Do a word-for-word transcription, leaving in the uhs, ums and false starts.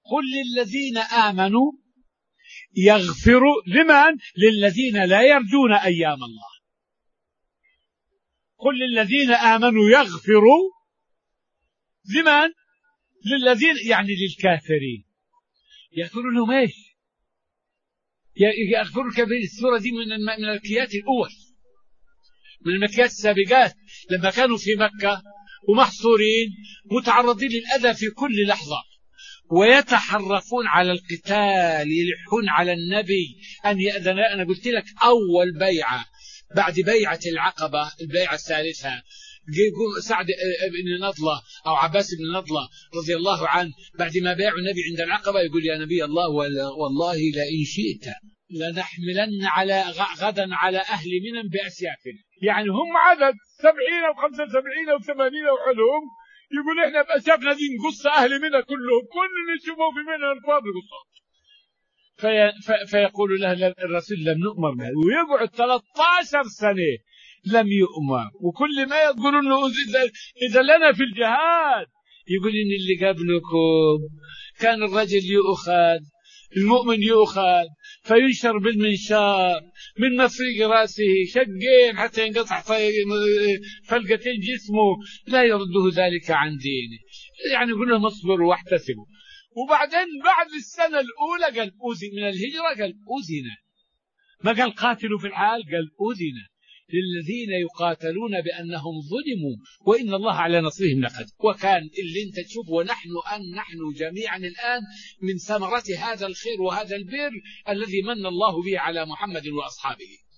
قل للذين آمنوا يغفروا لمن؟ للذين لا يرجون أيام الله. قل للذين آمنوا يغفروا لمن؟ للذين يعني للكافرين. يغفروا لهم ايش؟ يغفروا الكافرين. السورة دي من من المكيات الأول، من المكيات السابقات، لما كانوا في مكة ومحصورين متعرضين للأذى في كل لحظة، ويتحرفون على القتال، يلحون على النبي أن يأذن. أنا قلت لك أول بيعة بعد بيعة العقبة، البيعة الثالثة، سعد بن نضلة أو عباس بن نضلة رضي الله عنه بعد ما بايعوا النبي عند العقبة يقول يا نبي الله والله لئن شئت لنحملن على غدا على أهل منى بأسيافنا. يعني هم عدد سبعين أو خمسة وسبعين أو ثمانين أو حلهم، يقول إحنا بأسيافنا دي نقص أهل منى كلهم، كل اللي نشوفه في منى الفاضل قصة. في فيقول له الرسول لم نؤمر به، ويقعد ثلاثة عشر سنة لم يؤمر. وكل ما يقولون له إذا لنا في الجهاد يقول إن اللي قبلكم كان الرجل يؤخذ، المؤمن يؤخذ فينشر بالمنشار من مفرق رأسه شقين حتى ينقطع فلقتين جسمه، لا يرده ذلك عن دينه. يعني يقول لهم اصبروا واحتسبوا. وبعدين بعد السنة الأولى قال أوزي من الهجرة، قال أوزنا، ما قال قاتلوا في الحال، قال أوزنا للذين يقاتلون بأنهم ظلموا وإن الله على نصرهم لقدير. وكان اللي انت تشوفه ونحن أن نحن جميعا الآن من ثمرة هذا الخير وهذا البر الذي من الله به على محمد وأصحابه.